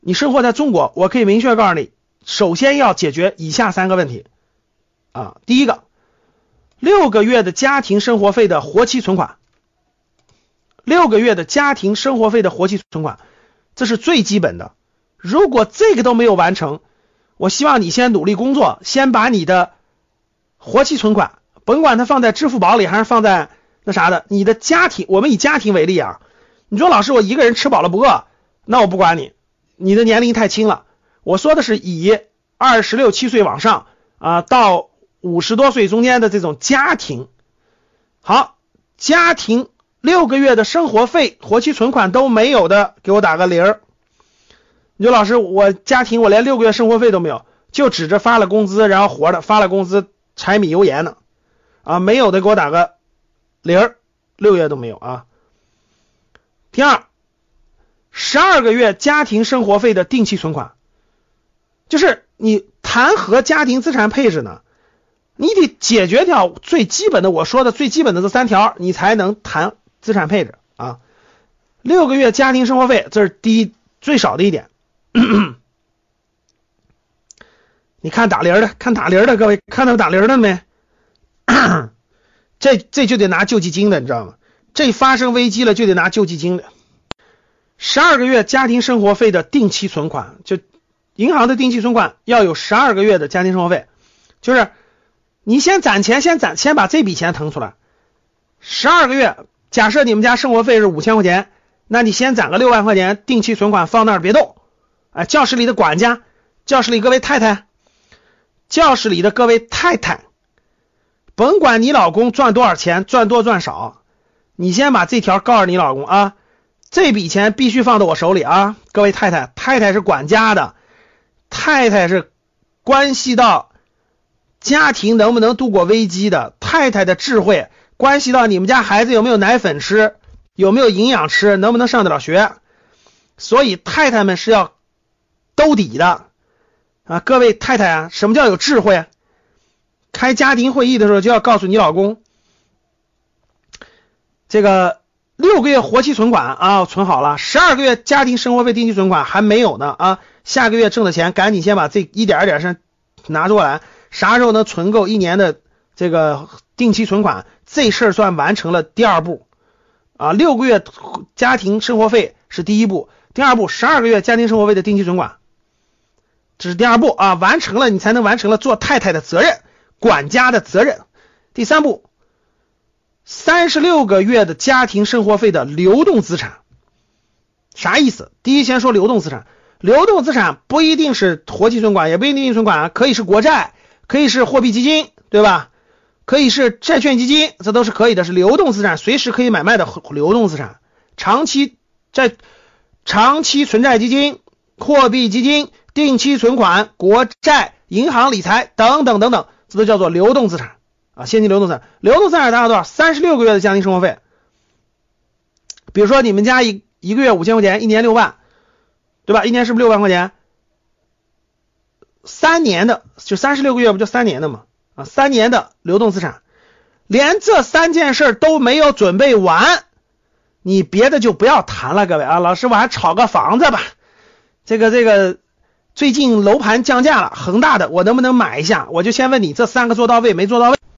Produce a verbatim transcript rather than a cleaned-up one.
你生活在中国，我可以明确告诉你，首先要解决以下三个问题啊。第一个，六个月的家庭生活费的活期存款，六个月的家庭生活费的活期存款，这是最基本的。如果这个都没有完成，我希望你先努力工作，先把你的活期存款，甭管它放在支付宝里还是放在那啥的，你的家庭，我们以家庭为例啊，你说老师我一个人吃饱了不饿，那我不管你，你的年龄太轻了。我说的是以二十六七岁往上啊到五十多岁中间的这种家庭。好，家庭六个月的生活费活期存款都没有的，给我打个零。你说老师我家庭我连六个月生活费都没有，就指着发了工资然后活的，发了工资柴米油盐呢啊，没有的给我打个零，六月都没有啊。第二，十二个月家庭生活费的定期存款，就是你谈何家庭资产配置呢？你得解决掉最基本的，我说的最基本的这三条，你才能谈资产配置啊。六个月家庭生活费，这是第一最少的一点。你看打铃的，看打铃的，各位看到打铃的没？这这就得拿救济金的，你知道吗？这发生危机了就得拿救济金的。十二个月家庭生活费的定期存款，就银行的定期存款要有十二个月的家庭生活费，就是你先攒钱，先攒，先把这笔钱腾出来。十二个月，假设你们家生活费是五千块钱，那你先攒个六万块钱定期存款放那儿别动。哎，教室里的管家，教室里各位太太，教室里的各位太太，甭管你老公赚多少钱，赚多赚少，你先把这条告诉你老公啊，这笔钱必须放到我手里啊。各位太太，太太是管家的，太太是关系到家庭能不能度过危机的，太太的智慧关系到你们家孩子有没有奶粉吃，有没有营养吃，能不能上得了学，所以太太们是要兜底的啊。各位太太啊，什么叫有智慧？开家庭会议的时候就要告诉你老公，这个六个月活期存款啊存好了，十二个月家庭生活费定期存款还没有呢啊，下个月挣的钱赶紧先把这一点一点先拿出来，啥时候能存够一年的这个定期存款，这事儿算完成了第二步啊。六个月家庭生活费是第一步，第二步十二个月家庭生活费的定期存款，这是第二步啊，完成了你才能完成了做太太的责任，管家的责任。第三步，三十六个月的家庭生活费的流动资产。啥意思？第一先说流动资产，流动资产不一定是活期存款，也不一定定期存款，可以是国债，可以是货币基金，对吧？可以是债券基金，这都是可以的，是流动资产，随时可以买卖的流动资产。长期债、长期存债基金、货币基金、定期存款、国债、银行理财等等等等，这都叫做流动资产啊，现金流动资产。流动资产达到多少？三十六个月的家庭生活费。比如说你们家一一个月五千块钱，一年六万，对吧？一年是不是六万块钱？三年的就三十六个月，不就三年的吗？啊，三年的流动资产，连这三件事都没有准备完，你别的就不要谈了，各位啊。老师，我还炒个房子吧，这个这个最近楼盘降价了，恒大的我能不能买一下？我就先问你，这三个做到位没做到位？